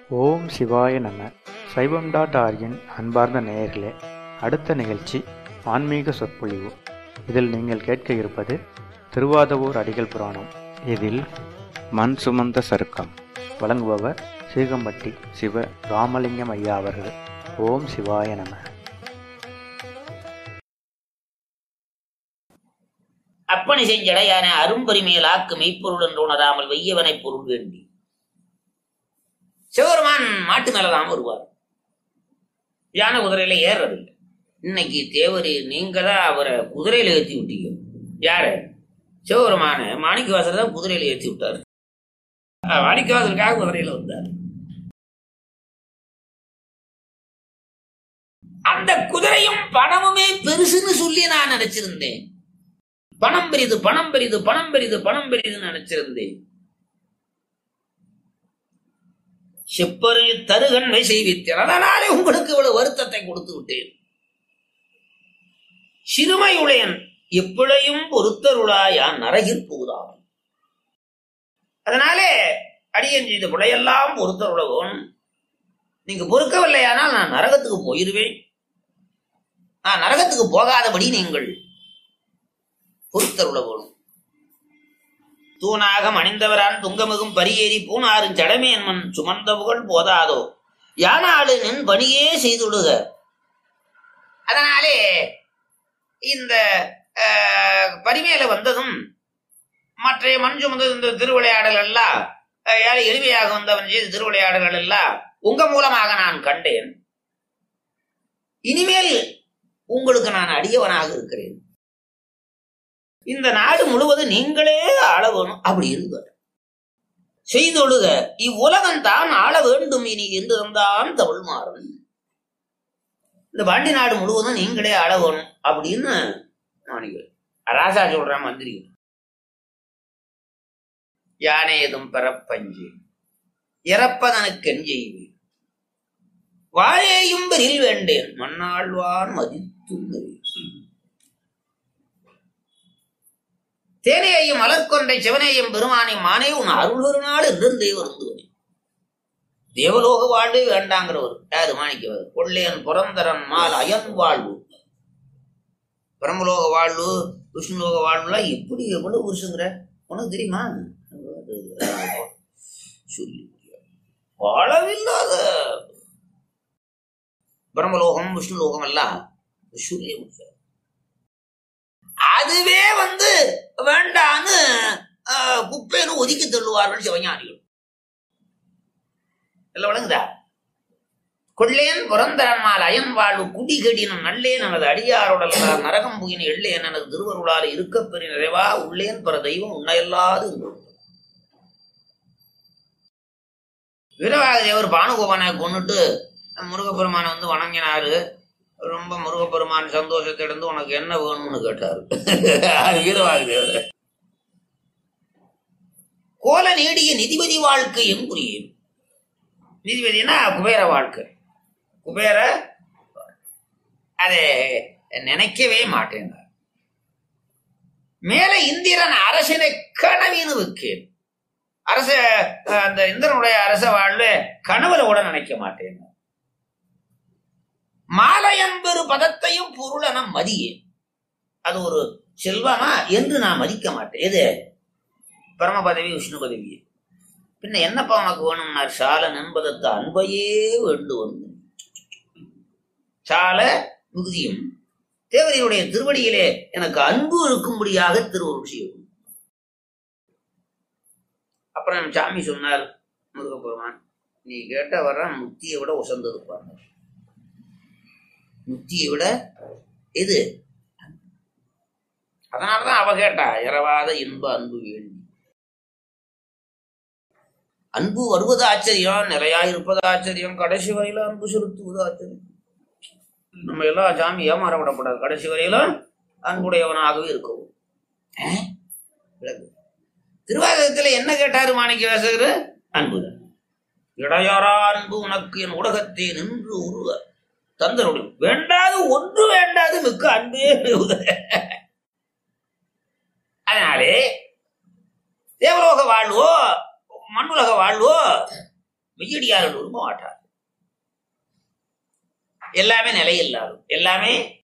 ஓம் சிவாய நம. சைவம்.org-இன் அன்பார்ந்த நேயர்களே, அடுத்த நிகழ்ச்சி ஆன்மீக சொற்பொழிவு. இதில் நீங்கள் கேட்க இருப்பது திருவாதவூர் அடிகள் புராணம். இதில் மண் சுமந்த சருக்கம் வழங்குபவர் சீகம்பட்டி சிவ ராமலிங்கம் ஐயா அவர்கள். ஓம் சிவாய நம. அப்பணி செஞ்சடையான அரும்பரிமையில் ஆக்கு மெய்ப்பொருள் என்று உணராமல் வெய்யவனை பொருள் வேண்டி சிவபெருமான் மாட்டு மேலதான் வருவார். யானை குதிரையில ஏறதில்லை. இன்னைக்கு தேவரி நீங்க தான் அவரை குதிரையில ஏற்றி விட்டீங்க. யாரு? சிவபெருமான மாணிக்கவாசர் தான் குதிரையில ஏற்றி விட்டாரு. மாணிக்கவாசருக்காக குதிரையில வந்தார். அந்த குதிரையும் பணமுமே பெருசுன்னு சொல்லி நான் நினைச்சிருந்தேன். பணம் பெரிது, பணம் பெரிது, பணம் பெரிது, பணம் பெரிதுன்னு நினைச்சிருந்தேன். செப்பரு தருகன்மை செய்வித்தேன். அதனாலே உங்களுக்கு இவ்வளவு வருத்தத்தை கொடுத்து விட்டேன். சிறுமையுளையன் எப்பளையும் பொறுத்தருளாயான் நரகில் புகுதான். அதனாலே அடியன் செய்த பிழையெல்லாம் பொறுத்தருள வேணும். நீங்க பொறுக்கவில்லையானால் நான் நரகத்துக்கு போயிருவேன். நான் நரகத்துக்கு போகாதபடி நீங்கள் பொறுத்தருள வேணும். தூணாகம் அணிந்தவரான் துங்கமிகும் பரியேறி பூனாரும் சடமேன் மண் சுமந்தவுகள் போதாதோ யானாடு நின் பணியே செய்துடுக. அதனாலே இந்த பரிமையில வந்ததும் மற்ற மண் சுமந்தது இந்த திருவிளையாடல் எல்லாம் ஏழை எளிமையாக வந்தவன் செய்த திருவிளையாடல்கள் எல்லாம் உங்க மூலமாக நான் கண்டேன். இனிமேல் உங்களுக்கு நான் அடியவனாக இருக்கிறேன். இந்த நாடு முழுவதும் நீங்களே ஆள வேணும் அப்படி இருந்த செய்தொழுக இவ்வுலகம் தான் ஆள வேண்டும் இனி என்று இருந்தான் தமிழ் மாறன். இந்த பாண்டி நாடு முழுவதும் நீங்களே ஆள வேணும் அப்படின்னு ராசா சொல்றான் மந்திரி. யானை எதும் பெறப்பஞ்சு இறப்பதனுக்கென் செய்வேன் வாழேயும் பெரில் வேண்டேன் மண்ணாழ்வான் மதித்து தேனையையும் மலர்கொன்றை சிவனையும் பெருமானை மானே உன் அருள் ஒரு நாள் என்றே வருந்துவனே. தேவலோக வாழ்வே வேண்டாங்கிறவர் யாரு? மாணிக்கவர். கொள்ளையன் புரந்தரன் மால் அயன் வாழ்வு, பிரம்மலோக வாழ்வு, விஷ்ணுலோக வாழ்வுலாம் எப்படி எவ்வளவு வருஷங்கிற உனக்கு தெரியுமா? சொல்லி அளவில்லாத பிரம்மலோகம் விஷ்ணுலோகம் எல்லாம் சொல்லி முடியாது. அதுவே வேண்டான்னு குப்பைன்னு ஒதுக்கி தள்ளுவார்கள் சிவஞானிகள். எல்லாம் விளங்குதா? கொள்ளேன் புறந்தரன்மால் அயன் வாழ்வு குடிகடினும் நல்லேன் எனது அடியாரோடல் நரகம் புகின எள்ளேன் எனது திருவருளால் இருக்கப்பெரிய நிறைவா உள்ளேன் பிற தெய்வம் உன்னையல்லாது. வீரவாக தேவர் பானுகோபனை கொண்டுட்டு முருகப்பெருமானை வணங்கினாரு. ரொம்ப முருகப்பெருமான் சந்தோஷத்தை இருந்து உனக்கு என்ன வேணும்னு கேட்டாரு. வீரவாக தேவர். கோல நீடிய நிதிபதி வாழ்க்கை என் புரியும். நிதிபதினா குபேர வாழ்க்கை. குபேர அதை நினைக்கவே மாட்டேன். மேல இந்திரன் அரசனை கனவின்னு வைக்கேன். அரச அந்த இந்திரனுடைய அரச வாழ்வு கனவுல கூட நினைக்க மாட்டேன். மாலையன்பெரு பதத்தையும் பொருளன மதியேன். அது ஒரு செல்வமா என்று நான் மதிக்க மாட்டேன். எது? பரம பதவி விஷ்ணு பதவி. பின்ன என்னப்பா உனக்கு வேணும்னார்? சால நண்பதற்கு அன்பையே வேண்டும். சால மிகுதியும் தேவரையுடைய திருவடியிலே எனக்கு அன்பு இருக்கும்படியாக திருவருள் செய்யும். அப்புறம் சாமி சொன்னார் முருகப்பெருமான், நீ கேட்ட வர்ற முத்தியை விட உசந்ததுப்பாங்க. முத்தியை விட எது? அதனாலதான் அவ கேட்டா இரவாத இன்ப அன்பு வேண்டி. அன்பு வருவது ஆச்சரியம், நிறையா இருப்பது ஆச்சரியம், கடைசி வரையில அன்பு செலுத்துவது ஆச்சரியம். நம்ம எல்லாம் சாமி ஏமாற விடப்படாது. கடைசி வரையில அன்புடையவனாகவே இருக்கவும். திருவாசகத்துல என்ன கேட்டாரு மாணிக்க வாசகர்? அன்புதான். இடையாரா அன்பு உனக்கு என் உலகத்தை நின்று உருவ தந்தருடைய வேண்டாது ஒன்று வேண்டாது மிக்க அன்பே. அதனாலே தேவலோக வாழ்வோ மண்ணுலக வாழ்வோ மெய்யடியார்கள் விரும்ப மாட்டார். எல்லாமே நிலையில்லாடும், எல்லாமே.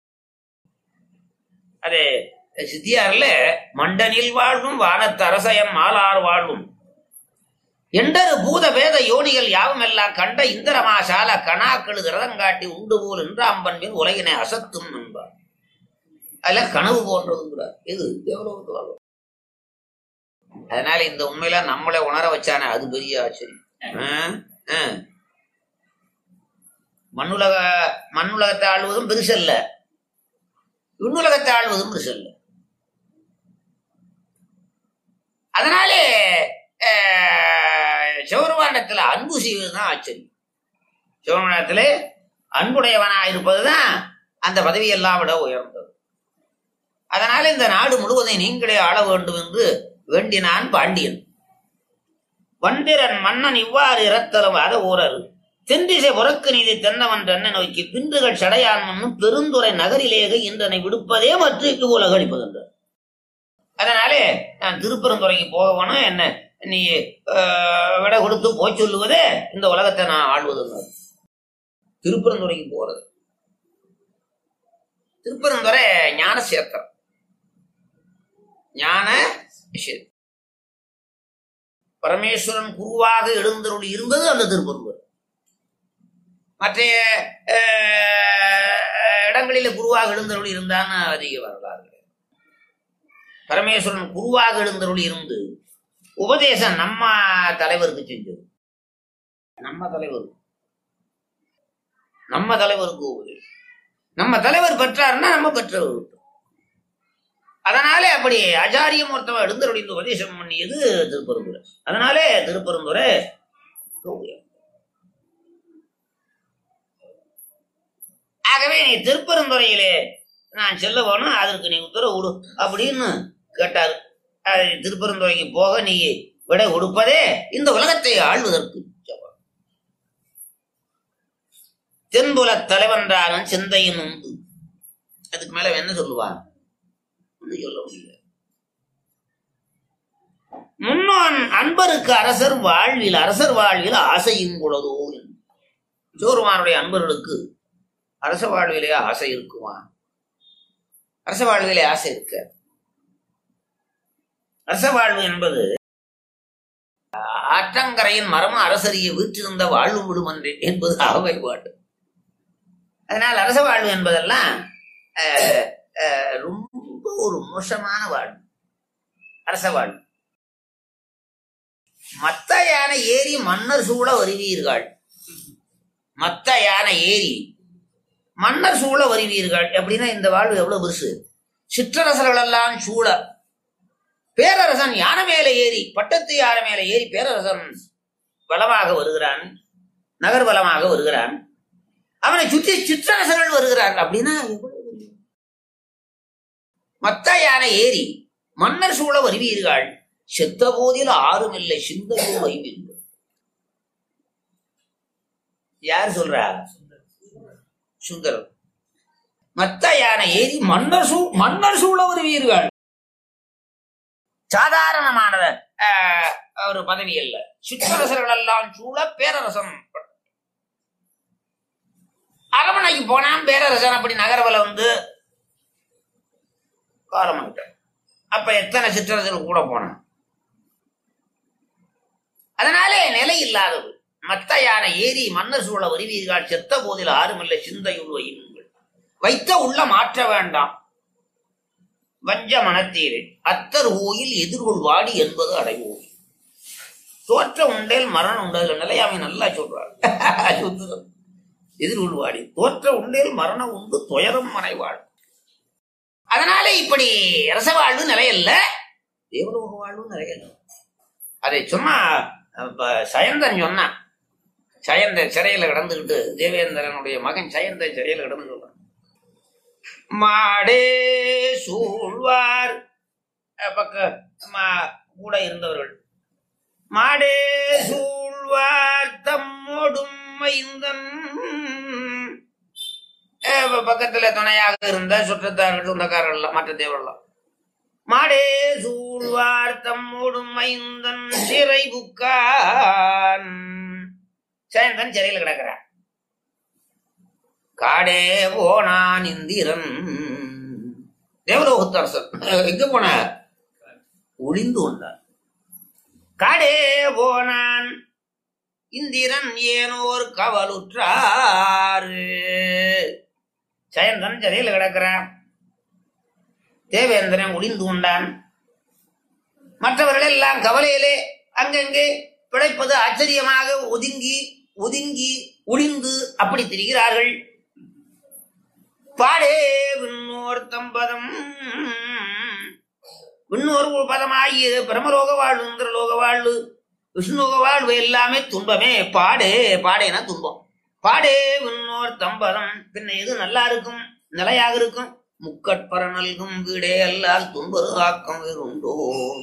அது சித்தியார்ல மண்டனில் வாழ்வும் வானத்து அரசயம் மாலார் வாழ்வும் எண்டரு பூத வேத யோனிகள் யாவும் எல்லாம் கண்ட இந்திரமா சால கணாக்களு கிரதங்காட்டி உண்டு போல் என்றாம்பன்பின் உலகினை அசத்தும் என்பார். அதுல கனவு போன்றது கூட இது தேவலோகத்து வாழ்வு. அதனால இந்த உண்மையில நம்மளை உணர வச்சானே அது பெரிய ஆச்சரியம். மண்ணுலகத்தை ஆள்வதும் பெருசல்ல, விண்ணுலகத்தை ஆள்வதும் பெருசல்ல. அதனாலே சிவபெருமானிடத்துல அன்பு செய்வதுதான் ஆச்சரியம். சிவபெருமானிடத்திலே அன்புடையவனா இருப்பதுதான் அந்த பதவியெல்லாம் விட உயர்ந்தது. அதனால இந்த நாடு முழுவதையும் நீங்களே ஆள வேண்டும் என்று வேண்டினான் பாண்டியன். வண்டிரன் மன்னன் இவ்வாறு இறத்தலும் அத ஊரர் தென்திசை புறக்கு நீதி தென்னவன் தன்னை நோக்கி பின்றுகள் சடையான் மண்ணும் பெருந்துறை நகரிலேக இன்றனை விடுப்பதே மற்றைக்கு போல கழிப்பதென்றார். அதனாலே நான் திருப்பெருந்துறைக்கு போகணும், என்ன நீ விட கொடுத்து போய் சொல்லுவதே இந்த உலகத்தை நான் ஆள்வதுங்க. திருப்பெருந்துறைக்கு போறது, திருப்பெருந்துறை ஞான சேத்திரம், ஞான விஷயம். பரமேஸ்வரன் குருவாக எழுந்தருளி இருந்தது அந்த திருப்பெருந்துறை. மற்ற இடங்களில குருவாக எழுந்தருளி இருந்தான்னு அதிக வரலாறு. பரமேஸ்வரன் குருவாக எழுந்தருளி இருந்து உபதேசம் நம்ம தலைவருக்கு செஞ்சது. நம்ம தலைவருக்கு உபதேசம் நம்ம தலைவர் பெற்றாருன்னா நம்ம பெற்றவர். அதனாலே அப்படி ஆச்சாரியம் ஒருத்தவன் எழுந்தருளி உபதேசம் பண்ணியது திருப்பெருந்துறை. அதனாலே திருப்பெருந்துறை ஆகவே நீ திருப்பெருந்துறையிலே நான் செல்ல போனா அதற்கு நீ உத்தரவு கொடு அப்படின்னு கேட்டாரு. திருப்பெருந்துறைக்கு போக நீ விடை கொடுப்பதே இந்த உலகத்தை ஆள்வதற்கு. தென்புல தலைவன்றான் சிந்தையின் உண்டு. அதுக்கு மேல என்ன சொல்லுவான் சொல்ல முடியல. முன்னோன் அன்பருக்கு அரசர் வாழ்வில் ஆசையும் கூடதோ. சோறுமானுடைய அன்பர்களுக்கு அரச வாழ்விலே ஆசை இருக்குமா? அரச வாழ்விலே ஆசை இருக்க. அரச வாழ்வு என்பது ஆற்றங்கரையின் மரம் அரசரிய வீற்றிருந்த வாழ்வு விடுமன்றே என்பது அவை பாட்டு. அதனால் அரச வாழ்வு என்பதெல்லாம் ரொம்ப ஒரு மோசமான வாழ்வு. அரச வாழ்வு மத்த யானை ஏறி மன்னர் சூழ வருவீர்கள். மத்த யானை ஏறி மன்னர் சூழ வருவீர்கள் அப்படின்னா இந்த வாழ்வு எவ்வளவு பெருசு. சிற்றரசர்கள் எல்லாம் சூழ பேரரசன் யானை மேல ஏறி, பட்டத்து யானை மேல ஏறி பேரரசன் பலமாக வருகிறான், நகர் பலமாக வருகிறான். அவனை சுற்றி சிற்றரசர்கள் வருகிறார்கள் அப்படின்னா மத்த யானை ஏறி மன்னர் சூழ வருவீர்கள். செத்த போதில் ஆறும் இல்லை சிந்தையோ வைவீர்கள். யார் சொல்றா? சுந்தரம். மத்த யானை ஏறி மன்னர் சூழ வருவீர்கள். சாதாரணமான ஒரு பதவி அல்ல. சிற்றரசர்கள் எல்லாம் சூழ பேரரசன். அரமனைக்கு போனான் பேரரசன். அப்படி நகர்வல வந்து காலமாயிட்ட. அப்ப எத்தனை சிற்றரசர்கள் கூட போனான். அதனாலே நிலை இல்லாதது. மத்த யானை ஏறி மன்னர் சூழ வருவீர்கள். செத்த போதில் ஆறுமில்லை சிந்தையுள் வையுங்கள். வைத்த உள்ள மாற்ற வேண்டாம் வஞ்ச மனத்தீரே. அத்தர் கோயில் எதிர்கொள் வாடி என்பது அடைவோம். தோற்ற உண்டேல் மரணம் உண்டது நிலையாமை நல்லா சொல்றாரு. எதிர்கொள் வாடி தோற்ற உண்டேல் மரணம் உண்டு துயரம் மனைவாழ். அதனால இப்படி அரச வாழ்வு நிலையல்ல, தேவலோக வாழ்வு நிலையல்ல. அதை சொன்னா சயந்தன் சொன்னான். சயந்தன் சிறையில கிடந்துகிட்டு, தேவேந்திரனுடைய மகன் சயந்தன் சிறையில கிடந்து சொல்றான். மாடே சூழ்வார் கூட இருந்தவர்கள். மாடே சூழ்வார் தம்மோடும் மைந்தன். பக்கத்துல துணையாக இருந்த சுற்றத்தார்கள் சொந்தக்காரர்கள் மற்ற தேவர்கள்லாம். மாடே சூழ்வார் தம்மோடும் மைந்தன் சிறை புக்கான். சேந்தன் சிறையில் கிடக்கிறான். காடே போனான் இந்திரன். தேவலோகத்து அரசன் எங்க போன? ஒளிந்து கொண்டான். காடே போனான் இந்திரன் ஏனோர் கவலுற்றாரு. சேந்தன் சிறையில் கிடக்கிறான். தேவேந்திரன் ஒளிந்து கொண்டான். மற்றவர்கள் எல்லாம் கவலையிலே அங்கங்கே பிழைப்பது ஆச்சரியமாக ஒதுங்கி ஒதுங்கி ஒளிந்து அப்படி திரிகிறார்கள். பாடே விண்ணோர் தம்பதம். விண்ணோர் பதமாகிய பிரமலோக வாழ்வு, இந்திரலோக வாழ்வு, விஷ்ணுலோக வாழ்வு எல்லாமே துன்பமே. பாடே, பாடேனா துன்பம். பாடே விண்ணோர் தம்பதம். பின்ன எது நல்லா இருக்கும், நிலையாக இருக்கும்? முக்கட்பர நல்கும் வீடே அல்லால் துன்பரு ஆக்கம் வேறுண்டோ.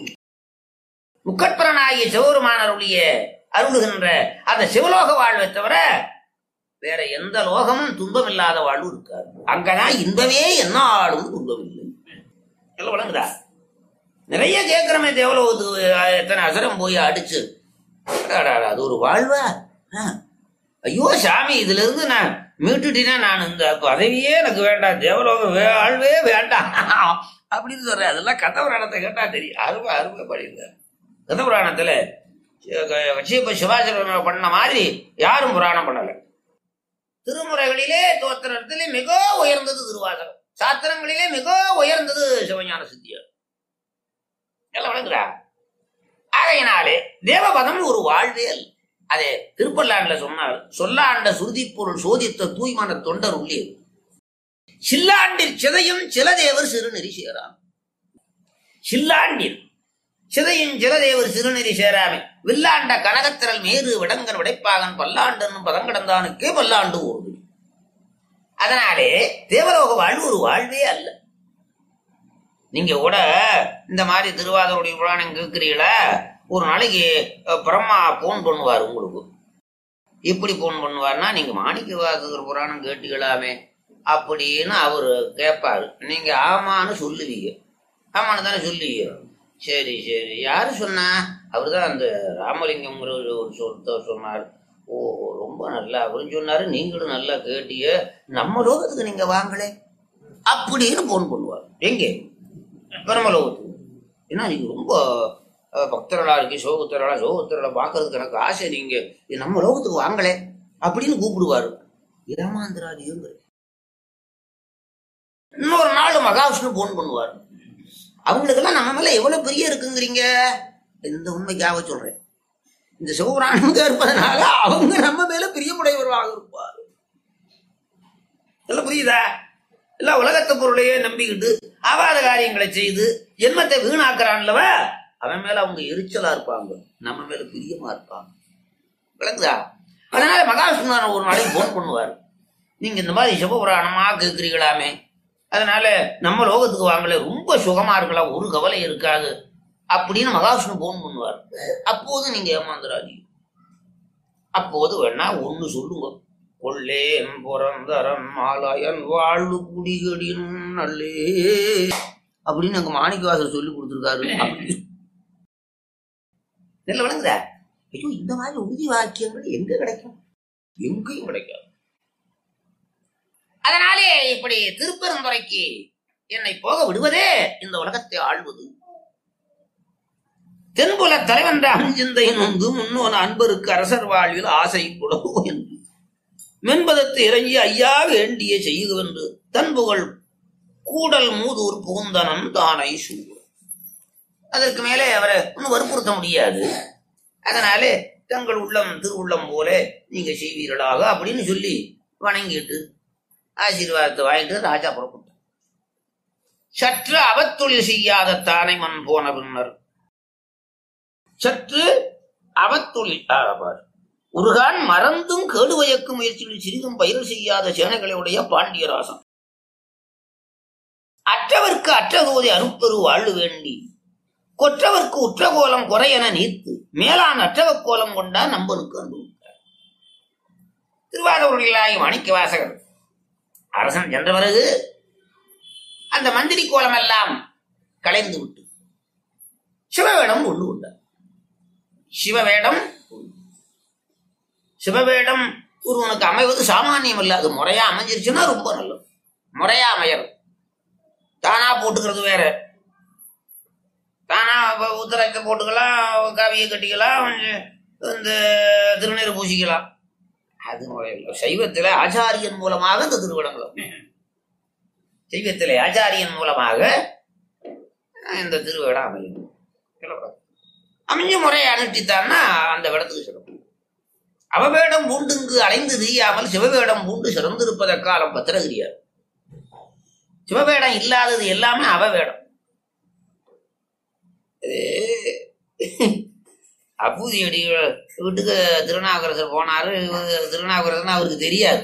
முக்கட்பரனாகிய சிவபெருமானருடைய அருளுகின்ற அந்த சிவலோக வாழ்வை தவிர வேற எந்த லோகமும் துன்பம் இல்லாத வாழ்வு இருக்காது. அங்கதான் இன்பமே என்னாலும் துன்பம் இல்லை. எல்லாம் வழங்குதா? நிறைய கேட்கிறமே தேவலோகத்துக்கு. எத்தனை அசரம் போய் அடிச்சு அது ஒரு வாழ்வா? ஐயோ சாமி, இதுல இருந்து நான் மீட்டுட்டீங்கன்னா நான் இந்த பதவியே எனக்கு வேண்டாம், தேவலோக வாழ்வே வேண்டாம் அப்படின்னு சொல்றேன். அதெல்லாம் கதபுராணத்தை கேட்டா தெரியும். அருமை அருமை படிங்க. கதபுராணத்துல சிவாச்சாரிய பண்ண மாதிரி யாரும் புராணம் பண்ணல. திருமுறைகளிலே தோத்திரத்திலே மிக உயர்ந்தது திருவாசகம், சாத்திரங்களிலே மிக உயர்ந்தது சிவஞான சித்தியார். எல்லாம் வழங்குறா. ஆகையினாலே தேவபதம் ஒரு வாழ்வியல். அதே திருப்பல்லாண்டுல சொன்னார். சொல்லாண்ட சுருதி பொருள் சோதித்த தூய்மான தொண்டர் உள்ளே சில்லாண்டில் சிதையும் சிலதேவர் சிறுநெறி சேராம். சில்லாண்டில் சிதையும் சிலதேவர் சிறுநெறி சேராமே வில்லாண்ட கனகத்திரல் மேறு விடங்கன் விடைப்பாகன் பல்லாண்டு பதங்கடந்தானுக்கே பல்லாண்டு ஓடு. அதனாலே தேவலோக வாழ்வு ஒரு வாழ்வே அல்ல. நீங்க கூட இந்த மாதிரி திருவாதருடைய புராணம் கேட்கிறீங்களா? ஒரு நாளைக்கு பிரம்மா போன் பண்ணுவார் உங்களுக்கு. எப்படி போன் பண்ணுவார்னா, நீங்க மாணிக்கவாசகர் புராணம் கேட்டுக்கலாமே அப்படின்னு அவரு கேட்பாரு. நீங்க ஆமான்னு சொல்லுவீங்க. ஆமான்னு தானே சொல்லுவீங்க. சரி சரி, யாரு சொன்னா? அவருதான் அந்த ராமலிங்கம்ங்கிற ஒரு சொன்னார். ஓ ரொம்ப நல்லா அவரும் சொன்னாரு, நீங்களும் நல்லா கேட்டீங்க, நம்ம லோகத்துக்கு நீங்க வாங்களே அப்படின்னு போன் பண்ணுவார். எங்கே? பிரம்மலோகத்துக்கு. ஏன்னா நீங்க ரொம்ப பக்தர்களா இருக்கு, சோகத்திரளா பாக்குறதுக்கு எனக்கு ஆசை, நீங்க நம்ம லோகத்துக்கு வாங்களே அப்படின்னு கூப்பிடுவாரு. ஏமாந்திராதிங்க. இன்னொரு நாள் மகாவிஷ்ணு போன் பண்ணுவார். அவங்களுக்கெல்லாம் நம்ம மேல எவ்வளவு பெரிய இருக்குங்கிறீங்க. இந்த உண்மைக்காக சொல்றேன். இந்த சிவபுராணங்க இருப்பதனால அவங்க நம்ம மேல பிரியமுடையவர்களாக இருப்பார். எல்லாம் புரியுதா? எல்லாம் உலகத்தை பொருளையே நம்பிக்கிட்டு ஆபாத காரியங்களை செய்து ஜென்மத்தை வீணாக்குறான்லவ, அவன் மேல அவங்க எரிச்சலா இருப்பாங்க, நம்ம மேல பிரியமா இருப்பாங்க. விளங்குதா? அதனால மகாவிஷ்ணு ஒரு நாளைக்கு போன் பண்ணுவார். நீங்க இந்த மாதிரி சிவபுராணமா கேட்கிறீங்களாமே, அதனால நம்ம லோகத்துக்கு வாங்கல, ரொம்ப சுகமா இருக்கலாம், ஒரு கவலை இருக்காது அப்படின்னு மகாவிஷ்ணு போன் பண்ணுவார். அப்போது நீங்க ஏமாந்துராதீங்க. அப்போது வேணா ஒண்ணு சொல்லுங்க. கொள்ளேன் புறந்தரன் மாலாயன் வாழ்வு குடிகடின் நல்லே அப்படின்னு அங்க மாணிக்கவாசர் சொல்லி கொடுத்துருக்காரு. நல்ல விளங்குதா? ஐயோ, இந்த மாதிரி உறுதி வாக்கியங்கள் எங்க கிடைக்கும்? எங்கேயும் கிடைக்காது. அதனாலே இப்படி திருப்பெருந்துறைக்கு என்னை போக விடுவதே இந்த உலகத்தை ஆள்வது. தென்புல தலைவன்ற அஞ்சிந்தையின் வந்து முன்னோன அன்பருக்கு அரசர் வாழ்வில் ஆசை குடவோ என்று மென்பதத்து இறங்கி ஐயா வேண்டிய செய்யுகவென்று தன்புகள் கூடல் மூதூர் புகுந்தனன் தானை சூழ். அதற்கு மேலே அவரை ஒன்னும் வற்புறுத்த முடியாது. அதனாலே தங்கள் உள்ளம் திருவுள்ளம் போல நீங்க செய்வீர்களாக அப்படின்னு சொல்லி வணங்கிட்டு ஆசீர்வாதத்தை வாங்கிட்டு ராஜா புறப்பட்டார். சற்று அவத்தொழில் செய்யாத தானை மண் போன பின்னர் சற்று அவத்தொழில் உருகான் மறந்தும் கேடுவயக்கும் முயற்சிகளில் சிறிதும் பயிர் செய்யாத சேனைகளுடைய பாண்டியராசன் அற்றவர்க்கு அற்றதோதை அனுப்பெரு வாழ்வு வேண்டி கொற்றவர்க்கு உற்றகோலம் குறையென நீத்து மேலான் அற்றவ கோலம் கொண்டா நம்பனுக்கு அனுபவித்தார். திருவாரூரிலாகி மாணிக்க வாசகர் அரசன் சென்ற பிறகு அந்த மந்திரி கோலம் எல்லாம் கலைந்து விட்டு சிவவேடம் கொண்டு கொண்டார். சிவவேடம் சிவவேடம் ஒருவனுக்கு அமைவது சாமானியம் இல்ல. அது முறையா அமைஞ்சிருச்சுன்னா ரொம்ப நல்லது. முறையா அமையறது. தானா போட்டுக்கிறது வேற. தானா உத்தரத்தை போட்டுக்கலாம், காவியை கட்டிக்கலாம், இந்த திருநீர் பூசிக்கலாம். அது முறையில்லை. சைவத்தில ஆச்சாரியன் மூலமாக இந்த திருவிடங்களும், சைவத்திலே ஆச்சாரியன் மூலமாக இந்த திருவிடம் அமையும். அமைஞ்ச முறையை அனுஷ்டித்தான்னா அந்த விடத்துக்கு சிறப்பு. அவவேடம் பூண்டுங்கு அலைந்து தெரியாமல் சிவவேடம் பூண்டு சிறந்திருப்பதற்காலம் பத்திரகிரியார். சிவவேடம் இல்லாதது எல்லாமே அவவேடம். அப்பூதி அடி வீட்டுக்கு திருநாவுக்கரசர் போனாரு. திருநாவுக்கரசர் அவருக்கு தெரியாது.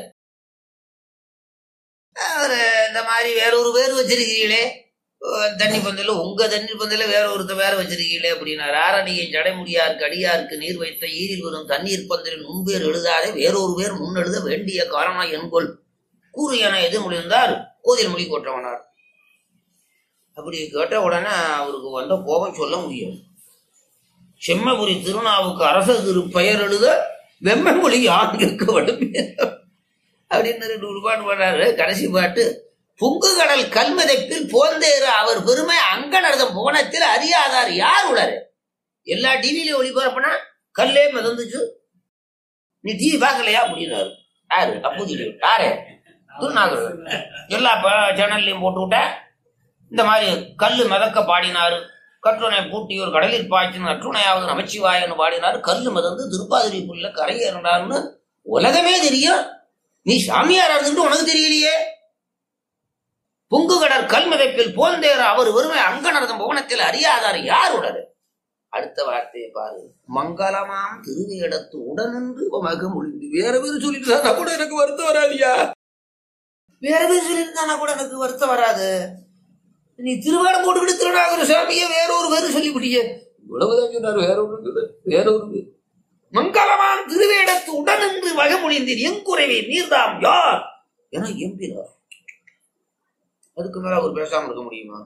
அவரு இந்த மாதிரி வேறொரு பேர் வச்சிருக்கீங்களே தண்ணி பந்தல, உங்க தண்ணி பந்தல வேற ஒருத்த வேற வச்சிருக்கீங்களே அப்படின்னாரு. ஆரணியை ஜடைமுடியாருக்கு அடியாருக்கு நீர் வைத்த ஈரில் வரும் தண்ணீர் பந்தலில் முன்பேர் எழுதாதே வேறொரு பேர் முன்னெழுத வேண்டிய காரணம் என்கொள் கூறு என எதிர்மொழிந்தார் கோதில் மொழி கொற்றவனார். அப்படி கேட்ட உடனே அவருக்கு வந்த கோபம் சொல்ல முடியும். செம்மபுரி திருநாவுக்கு அரச திரு பெயர் எழுத வெம்ம மொழி ஆங்கிற்கு வடுப்பேர் அப்படின்னு 2 பாட்டு பாடுறாரு. கடைசி பாட்டு பொங்கு கடல் கல்மதைப்பில் போந்தேறு அவர் பெருமை அங்கனர்தம் போனத்தில் அறியாதார் யார் உளரு. எல்லா டிவிலையும் ஒளிபரப்புனா கல்லே மிதந்துச்சு, நீ டிவி பார்க்கலையா அப்படின்னாரு. யாரு? அப்பூதி யாரு? திருநாகர். எல்லா சேனல்லையும் போட்டு விட்ட இந்த மாதிரி கல்லு மிதக்க பாடினாரு. கற்றுணை பூட்டியோர் கடலில் பாய்ச்சின அற்றுணையாவது நமச்சிவாயன்னு பாடினாரு. கல்லு மிதந்து திருப்பாதிரி புல்ல கரையேறினார்னு உலகமே தெரியும். நீ சாமியார் இருந்துட்டு உனக்கு தெரியலையே. பொங்கு கடல் கல்மிதைப்பில் போந்தேற அவர் ஒருமை அங்கனர்தம் புவனத்தில் அறியாதார் யார் உடரு. அடுத்த வார்த்தையை பாரு. மங்களமாம் திருவேடத்து உடனென்று மக மொழிந்து. வேற பேர் சொல்லிட்டு கூட எனக்கு வருத்தம் வராதியா. வேற பேர் சொல்லிட்டு கூட எனக்கு வருத்தம் வராது. நீ திருவேடம் போட்டுக்கிட்டு திருநாகர சாமியை வேற ஒரு பேரு சொல்லிவிட்டிய. இவ்வளவுதான் சொன்னார். வேற ஒரு பேர். மங்களமாம் திருவேடத்து உடனென்று மக மொழிந்தீர் எங்குறைவே நீர்தாம் யார் என எம்பினார். அதுக்கு மேல அவர் பேசாம இருக்க முடியுமா?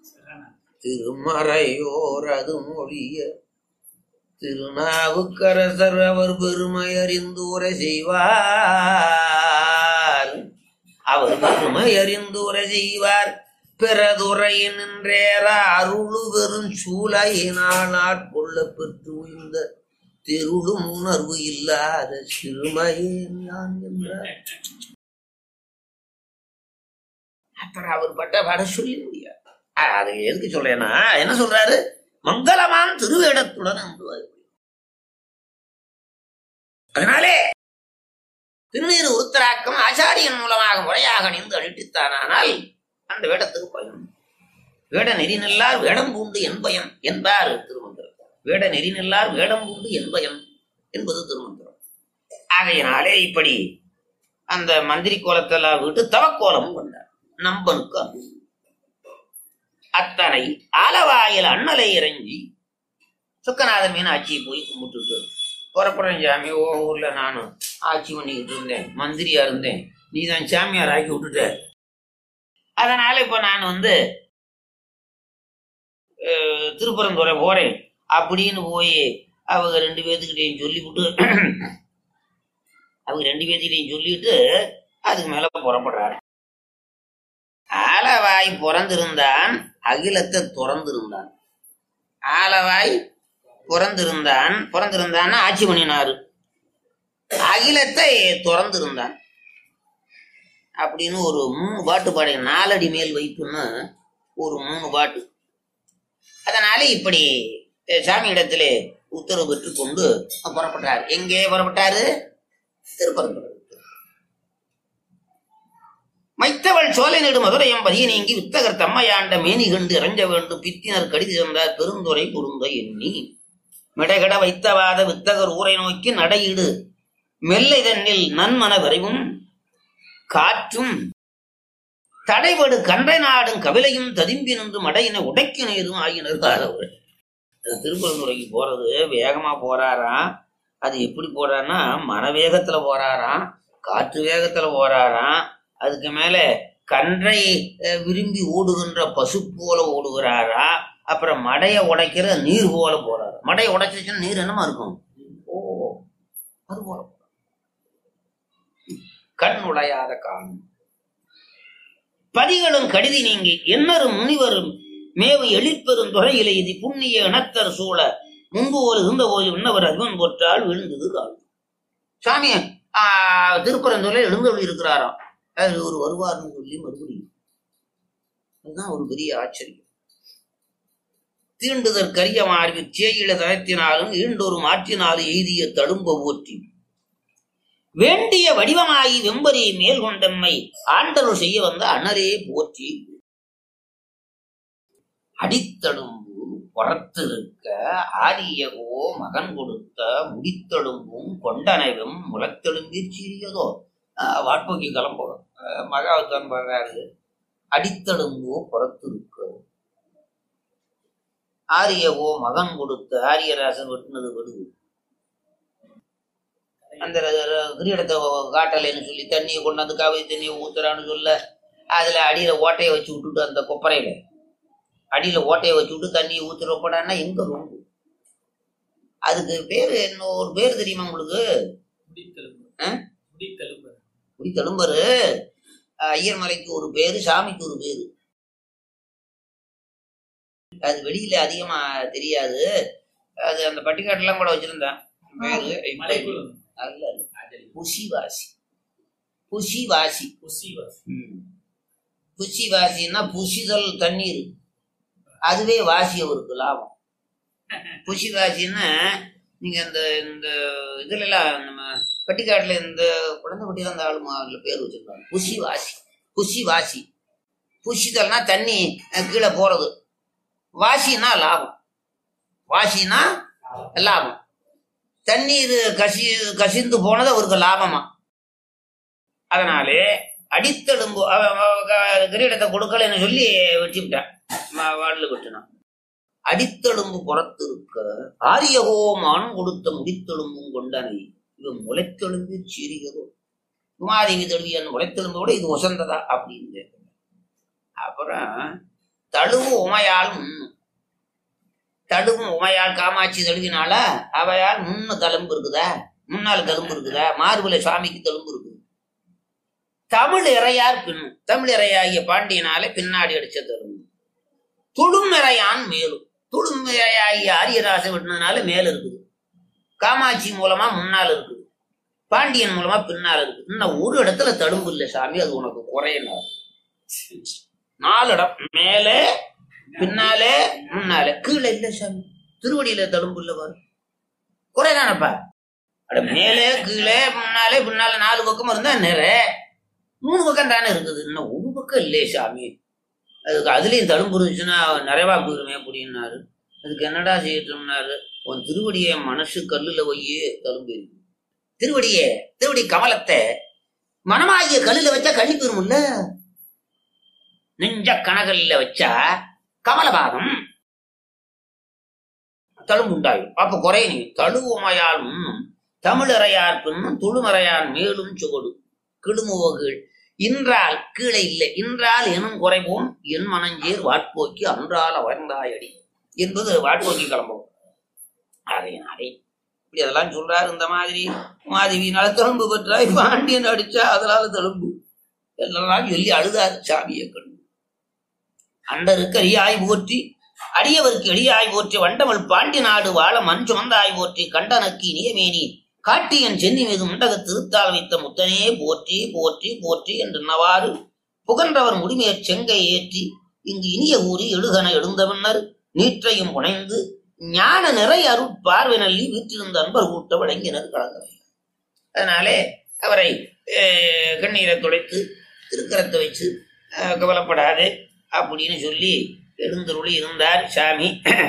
திருமறையோர் அது மொழிய திருநாவுக்கரசர் அவர் பெருமை அறிந்து உரை செய்வார். அவர் பெருமை அறிந்து உரை செய்வார். பிறதுரையின் நின்றேற அருளு பெரும் சூலையினால் ஆட்கொள்ள பெற்று உய்ந்த திருளும் உணர்வு இல்லாத சிறுமையே நான் என்றார். அப்புறம் அவர் பட்ட பாட சொல்லி முடியாது. அது எதுக்கு சொல்றேன்னா, என்ன சொல்றாரு? மங்களமான் திருவேடத்துடன். அதனாலே திருநீர் உருத்தராக்கம் ஆச்சாரியன் மூலமாக முறையாக நின்று அழித்தானால் அந்த வேடத்துக்கு பயன். வேட நெறி நெல்லார் வேடம் பூண்டு என்பயம் என்பார் திருமந்திரம். வேட நெறி நெல்லார் வேடம் பூண்டு என்பயம் என்பது திருமந்திரம். ஆகையினாலே இப்படி அந்த மந்திரி கோலத்தெல்லாம் விட்டு தவக்கோலமும் கொண்டார். நம்பனுக்கு அத்தனை ஆலவாயில் அண்ணலை இறங்கி சுக்கநாத மீனாட்சியை போய் கும்பிட்டு புறப்புறேன் சாமி. ஊர்ல நானும் ஆட்சி பண்ணிக்கிட்டு இருந்தேன், மந்திரியா இருந்தேன், நீ தான் சாமியார் ஆக்கி விட்டுட்ட. அதனால இப்ப நான் திருப்பரந்துரை போறேன் அப்படின்னு போய் அவங்க 2 பேர்த்துக்கிட்டையும் சொல்லிவிட்டு சொல்லிட்டு அதுக்கு மேல புறப்படுறாரு. ஆலவாய் பிறந்திருந்தான், அகிலத்தை துறந்திருந்தான். ஆலவாய் பிறந்திருந்தான் ஆட்சி பண்ணினாரு. அகிலத்தை துறந்திருந்தான் அப்படின்னு ஒரு 3 பாட்டு பாடு. 4 அடி மேல் வைப்புன்னு ஒரு 3 பாட்டு. அதனால இப்படி சாமி இடத்திலே உத்தரவு பெற்று கொண்டு புறப்பட்டாரு. எங்கே புறப்பட்டாரு? திருப்பரங்குன்றம். மைத்தவள் சோலை நெடு மதுரையம் பதிய நீங்கி வித்தகர் தம்மையாண்ட மேனி கண்டு இறஞ்ச வேண்டும் பித்தினர் கடிது சென்றார் பெருந்துரை பொருந்த எண்ணி மிடைகட வைத்தவாத வித்தகர் ஊரை நோக்கி நடையிடு மெல்லை தன்னில் நன்மன விரைவும் காற்றும் தடைபடு கண்டை நாடும் கவிலையும் ததும்பி நின்று மடையின உடைக்கு நேரும் ஆகினர். திருப்பரந்துரைக்கு போறது வேகமா போறாராம். அது எப்படி போறாருன்னா மனவேகத்துல போறாராம், காற்று வேகத்துல போறாராம். அதுக்கு மேல கன்றை விரும்பி ஓடுகின்ற பசு போல ஓடுகிறாரா. அப்புறம் மடையை உடைக்கிற நீர் போல போறாரு. மடையை உடைச்சிச்சுன்னா நீர் என்னமா இருக்கும்? ஓ, அது போல. கண் உடையாத காணும். பதிகளும் கடிதி நீங்கி என்னரும் முனிவரும் மேவு எழிற்பெரும் துறையில இது புண்ணிய இனத்தர் சூழ முன்பு ஒரு இருந்த போது விண்ணவர் அருவன் போற்றால் விழுந்தது காணும். சாமி திருப்பரந்தூர்ல எழுந்தொழி இருக்கிறாராம். அது ஒரு வருவார்னு சொல்லி மறுபடியும் அதுதான் ஒரு பெரிய ஆச்சரியம். தீண்டுதற் கரிய மார்பு சேயில தரத்தினாலும் ஈண்டொரு மாற்றினாலும் எய்திய தடும்ப போற்றி வேண்டிய வடிவமாகி வெம்பரி மேல் கொண்டம்மை ஆண்டருள் செய்ய வந்த அண்ணரே போற்றி. அடித்தடும்பு புறத்திருக்க ஆரியகோ மகன் கொடுத்த முடித்தெழும்பும் கொண்டனைவும் முளத்தெழும்பி சீரியதோ. வாட்போக்கி கிளம்போம் மகாவத்தான் பாடுறாரு. அடித்தடும்போ புறத்திருக்க ஆரியகோ மகன் கொடுத்த ஆரியராசன் வெட்டினது விடுது. அந்த கிரீடத்தை காட்டலைன்னு சொல்லி தண்ணியை கொண்டாந்து காவிரி தண்ணியை ஊத்துறான்னு சொல்ல அதுல அடியில ஓட்டையை வச்சு விட்டுட்டு அந்த கொப்பரையில அடியில ஓட்டையை வச்சு விட்டு தண்ணியை ஊத்துறப்படான்னா எங்க ரொம்ப அதுக்கு பேரு இன்னொரு பேர் தெரியுமா உங்களுக்கு? முடித்தெலும்பரு. ஐயர் மலைக்கு ஒரு பேரு, சாமிக்கு ஒரு பேரு. அது வெளியில அதிகமா தெரியாது. அது அந்த பட்டிக்காட்டுலாம் கூட வச்சிருந்தேன் பேரு. புசிவாசி. புசிவாசி. புசிவாசின்னா புசிதல் தண்ணீர், அதுவே வாசி அவருக்கு லாபம். புசிவாசின்னா நீங்க இந்த இந்த இதுல எல்லாம் நம்ம பட்டிக்காட்டுல இந்த குழந்தை குட்டியில அந்த ஆளு பேர் வச்சிருக்காங்க புசிவாசி. புசிவாசி புசிதல்னா தண்ணி கீழே போறது, வாசினா லாபம். வாசினா லாபம். தண்ணீர் கசிந்து போனது அவருக்கு லாபமா. அதனாலே அடித்தெடும்பு கிரீடத்தை கொடுக்கலன்னு சொல்லி வெட்டிவிட்டான், வாழ்ல வெட்டினான். அடித்தெடும்பு புறத்திருக்க ஆரியகோ மான் கொடுத்த முடித்தெலும்பும் கொண்டனை இவன் முளைத்தெலும்பு சீரியதோ. உமாதேவி தழுவிய முளைத்தெலும்போட இது வசந்ததா அப்படின்னு கேட்க. அப்புறம் தழுவு உமையால் முன்னும். தழுவும் உமையால் காமாட்சி தழுவினால அவையால் முன்னு தழும்பு இருக்குதா, முன்னால தழும்பு இருக்குதா, மார்புல சுவாமிக்கு தழும்பு இருக்குது. தமிழ் இறையார் பின்னும். தமிழ் இறையாகிய பாண்டியனால பின்னாடி அடிச்ச தழும்பு. துளும் இறையான் மேலும். துளும் இறையாகிய ஆரியராசை விட்டதுனால மேல இருக்குது. காமாட்சி மூலமா முன்னால் இருக்குது, பாண்டியன் மூலமா பின்னால் இருக்குது. இன்னும் ஒரு இடத்துல தழும்பு இல்லை சாமி, அது உனக்கு குறையினார். 4 இடம், மேலே பின்னாலே முன்னாலே, கீழே இல்ல சாமி. திருவடியில தழும்பு இல்ல பாரு, குறைதானப்பா. அட மேலே கீழே முன்னாலே பின்னாலே 4 பக்கம் இருந்தா நிறைய 3 பக்கம் தானே இருக்குது, இன்னும் ஒரு பக்கம் இல்லையே சாமி. அதுக்கு அதுலயும் தழும்பு இருந்துச்சுன்னா நிறைவா போயிருமே அப்படின்னாரு. அதுக்கு என்னடா செய்யட்டும்னாரு, உன் திருவடியை மனசு கல்லுல வையே தழும்பு இருக்கு. திருவடியே, திருவடி கமலத்தை மனமாகிய கல்லுல வச்சா கண்ணி போயிரும்ல. நெஞ்ச கனகல்ல வச்சா கமலபாகம் தழும்பு உண்டாயும். அப்ப குறைய நீ தழுவுமையால் முன்னும் தமிழறையார் பின்னும் துளுமறையான் மேலும் சுகடு கிடுமுவகள் இன்றால் கீழே இல்லை. இன்றால் எனும் குறைவோம் என் மனஞ்சேர் வாட்போக்கி அன்றால் அவர்ந்தாயடி என்பது வாட்போக்கி கிளம்பும். அதே இப்படி அதெல்லாம் சொல்றாரு. இந்த மாதிரி மாதவியினால தழும்பு பெற்றாய், பாண்டியன் அடிச்சா அதனால தழும்பு எல்லாம் சொல்லி அழுதாரு சாமியை கண்டு. அண்டருக்கு அடியாய் போற்றி அடியவருக்கு எளியாய் போற்றி வண்டமல் பாண்டி நாடு வாழ மண் சுமந்தாய் போற்றி கண்டனக்கு இனியமேனி காட்டியன் சென்னி மீது முண்டக திருத்தால் வைத்த முத்தனே போற்றி போற்றி போற்றி என்று நவாறு புகன்றவர் முடிமையற் செங்கை ஏற்றி இங்கு இனிய ஊறி எழுகன எழுந்தவன்னர் நீற்றையும் புனைந்து ஞான நிறை அருட்பார்வை நல்லி வீற்றிருந்த அன்பர் கூட்ட வழங்கினர் கலங்கரை. அதனாலே அவரை கண்ணீரை துடைத்து திருக்கரத்தை வச்சு கவலைப்படாது அப்படின்னு சொல்லி எழுந்தருளி இருந்தார் சாமி.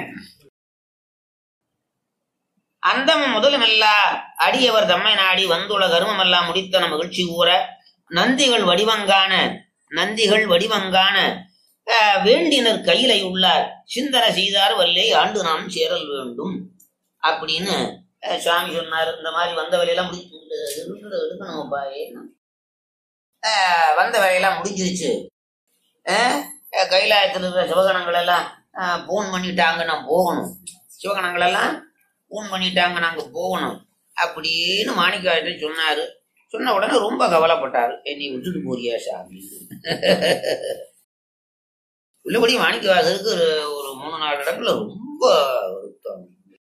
அந்தம் முதலுமெல்லா அடியவர் தம்மை நாடி வந்துள்ள கருமமெல்லாம் முடித்தன மகிழ்ச்சி கூற நந்திகள் வடிவங்கான வேண்டினர் கையிலை உள்ளார் சிந்தனை செய்தார் வல்லை ஆண்டு நாம் சேரல் வேண்டும் அப்படின்னு சுவாமி சொன்னார். இந்த மாதிரி வந்த வேலையெல்லாம் எடுக்கணும்ப்பா, வந்த வேலையெல்லாம் முடிஞ்சிருச்சு. கைலாயத்தில் இருக்கிற சிவகணங்கள் எல்லாம் போன் பண்ணிட்டாங்க, நான் போகணும். சிவகணங்கள் எல்லாம் போன் பண்ணிட்டாங்க, நாங்க போகணும் அப்படின்னு மாணிக்கவாசகர் சொன்னாரு. சொன்ன உடனே ரொம்ப கவலைப்பட்டாரு. நீ விட்டுட்டு போறியா சாமி? உள்ளபடி மாணிக்கவாசருக்கு ஒரு 3-4 இடத்துல ரொம்ப வருத்தம்.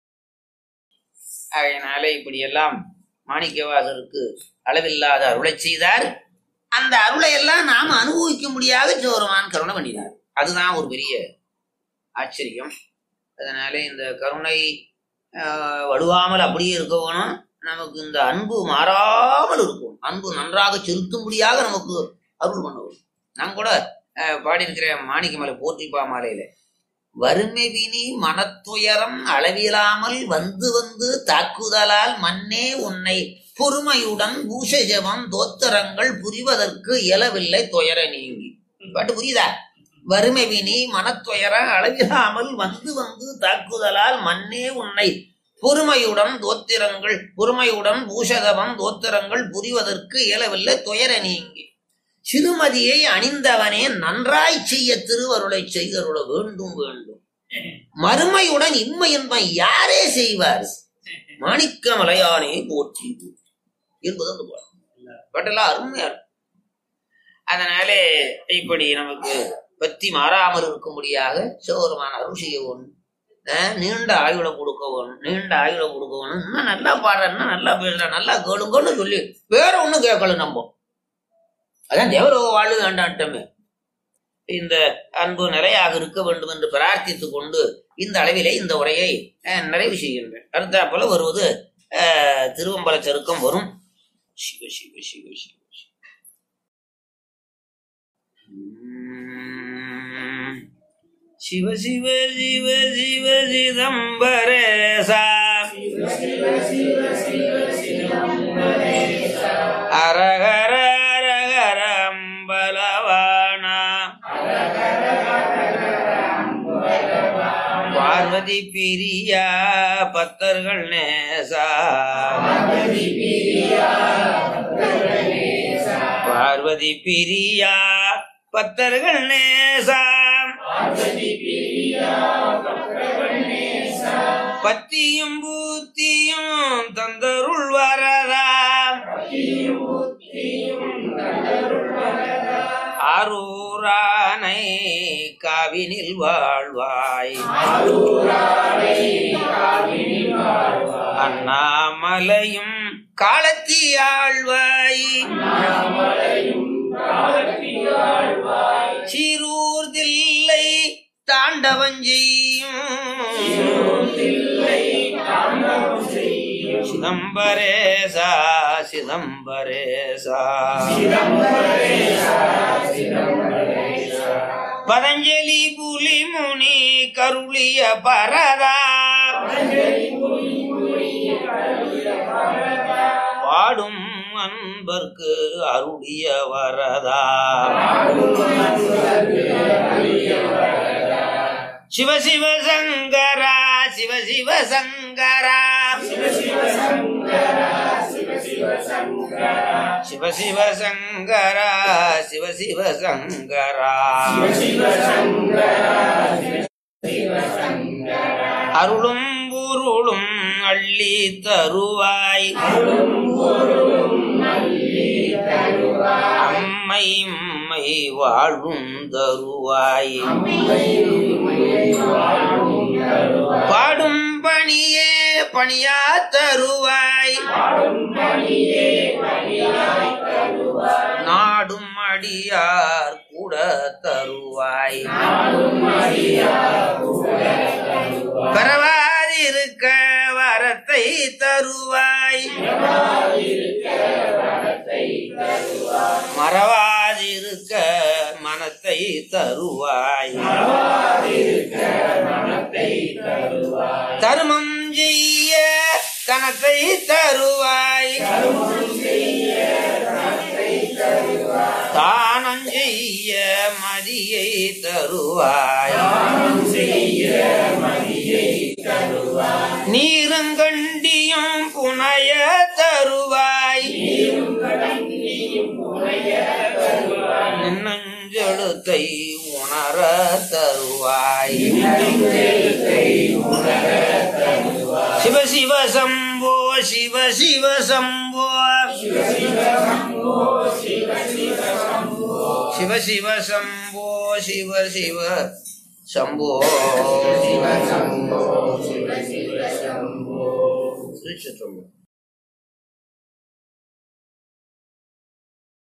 அதனால இப்படியெல்லாம் மாணிக்கவாசருக்கு அளவில்லாத அருளை செய்தார். அந்த அருளை எல்லாம் நாம அனுபவிக்க முடியாத சிவபெருமான் கருணை பண்ணினார். அதுதான் ஒரு பெரிய ஆச்சரியம். அதனால இந்த கருணை வடுவாமல் அப்படியே இருக்க வேணும். நமக்கு இந்த அன்பு மாறாமல் இருக்கும். அன்பு நன்றாக செலுத்தும்படியாக நமக்கு அருள் பண்ணணும். நான் கூட பாடியிருக்கிறேன் மாணிக்கமலை போற்றிப்பா மாலையில, வறுமை வினி மனத்துயரம் அளவிலாமல் வந்து வந்து தாக்குதலால் மண்ணே உன்னை பொறுமையுடன் பூஷஜபம் தோத்திரங்கள் புரிவதற்கு இயலவில்லை துயர நீங்கி. பாட்டு புரியுதா? வறுமை வினி மனத்துயரம் அளவிலாமல் வந்து வந்து தாக்குதலால் மண்ணே உன்னை பொறுமையுடன் தோத்திரங்கள் பொறுமையுடன் பூஷதபம் தோத்திரங்கள் புரிவதற்கு இயலவில்லை துயர நீங்கி. சிறுமதியை அணிந்தவனே நன்றாய் செய்ய திருவருளை செய்தருள வேண்டும் வேண்டும். மறுமையுடன் இன்மை என்பன் யாரே செய்வார்? மாணிக்கமலையானே போற்றி என்பது பட்டெல்லாம் அருமையா இருக்கும். அதனாலே இப்படி நமக்கு பத்தி மாறாமல் இருக்கும்படியாக சிவபெருமான் அருள் செய்ய வேணும். நீண்ட ஆயுளை கொடுக்க வேணும். நீண்ட ஆயுளை கொடுக்க வேணும். இன்னும் நல்லா பாடுறேன்னா நல்லா பேசுறேன் நல்லா கேளுங்கன்னு சொல்லி வேற ஒண்ணும் கேட்கல. நம்ம அதான் தேவலோக வாழ்வு வேண்டாட்டமே. இந்த அன்பு நிலையாக இருக்க வேண்டும் என்று பிரார்த்தித்துக் கொண்டு இந்த அளவிலே இந்த உரையை நிறைவு செய்கின்றேன். அடுத்த போல வருவது திருவம்பல சருக்கம் வரும். சிவ சிவ சிவ சிவ சிவ சிவ சிவ சிவ சிதம்பரேசா அரஹர அரஹர அம்பலவானா பார்வதி பிரியா பத்தர்கள் நேசா பார்வதி பிரியா பத்தர்கள் நேசா பத்தியும் பூத்தியும் தந்தருள் வரதா அரூரானை காவினில் வாழ்வாய் அண்ணாமலையும் காலத்தி ஆழ்வாய் சீரூர் தில்லை தாண்டவஞ்செய்யும் சிதம்பரேசா சிதம்பரேசா பதஞ்சலி புலி முனி கருளிய பரதா பாடும் அன்பர்க்கு அருளிய வரதா சிவ சிவ சங்கரா சிவ சிவ சங்கரா சிவ சிவ சங்கரா சிவ சிவ சங்கரா அருளும் பொருளும் அள்ளி தருவாய் அம்மை உம்மை வாழும் தருவாய் பாடும் பணியே பணியா தருவாய் நாடும் அடியார் கூட தருவாய் பரவாதிருக்க வரத்தை தருவாய் மறவாதிருக்க மனத்தை தருவாய் தர்மம் செய்ய கணத்தை தருவாய் தானம் செய்ய மதியை தருவாய் நீருங்கண்டியும் புனைய தருவாய் நெஞ்செழுத்தை உணர தருவாய் சிவ சிவ சம்போ சிவ சிவ சம்போ சிவ சிவ சம்போ சிவ சிவ சம்போ திருச்சிற்றம்பலம்.